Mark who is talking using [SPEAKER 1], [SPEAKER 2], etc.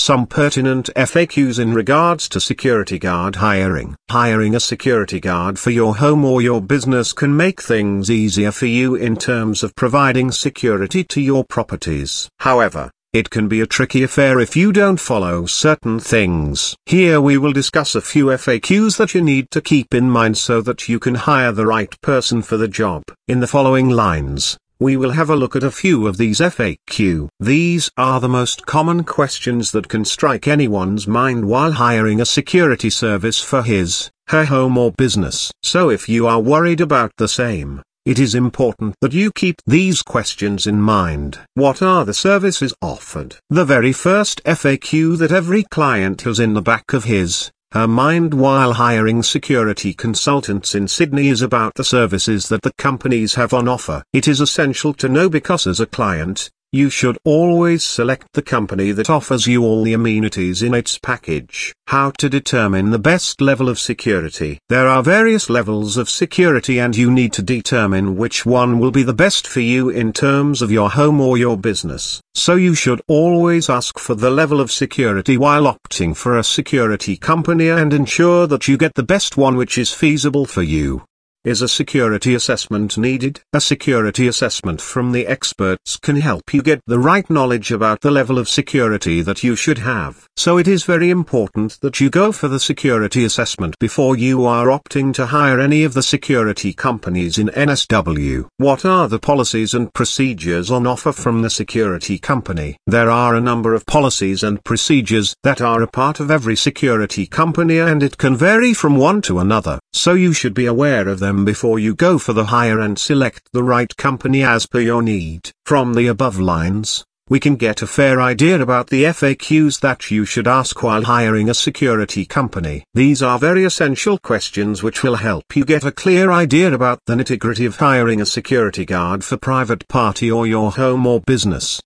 [SPEAKER 1] Some pertinent FAQs in regards to security guard hiring. Hiring a security guard for your home or your business can make things easier for you in terms of providing security to your properties. However, it can be a tricky affair if you don't follow certain things. Here we will discuss a few FAQs that you need to keep in mind so that you can hire the right person for the job. In the following lines, we will have a look at a few of these FAQ. These are the most common questions that can strike anyone's mind while hiring a security service for his, her home or business. So if you are worried about the same, it is important that you keep these questions in mind. What are the services offered? The very first FAQ that every client has in the back of his, her mind while hiring security consultants in Sydney is about the services that the companies have on offer. It is essential to know because as a client, you should always select the company that offers you all the amenities in its package. How to determine the best level of security? There are various levels of security and you need to determine which one will be the best for you in terms of your home or your business. So you should always ask for the level of security while opting for a security company and ensure that you get the best one which is feasible for you. Is a security assessment needed? A security assessment from the experts can help you get the right knowledge about the level of security that you should have. So it is very important that you go for the security assessment before you are opting to hire any of the security companies in NSW. What are the policies and procedures on offer from the security company? There are a number of policies and procedures that are a part of every security company and it can vary from one to another. So you should be aware of them before you go for the hire and select the right company as per your need. From the above lines, we can get a fair idea about the FAQs that you should ask while hiring a security company. These are very essential questions which will help you get a clear idea about the nitty-gritty of hiring a security guard for private party or your home or business.